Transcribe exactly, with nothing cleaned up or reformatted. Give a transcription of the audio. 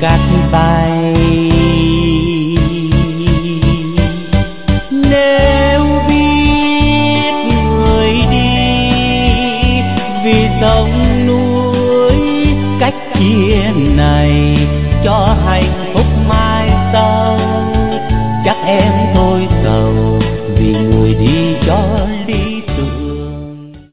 cát bay. Nếu biết người đi vì sông núi cách chia này, cho hạnh phúc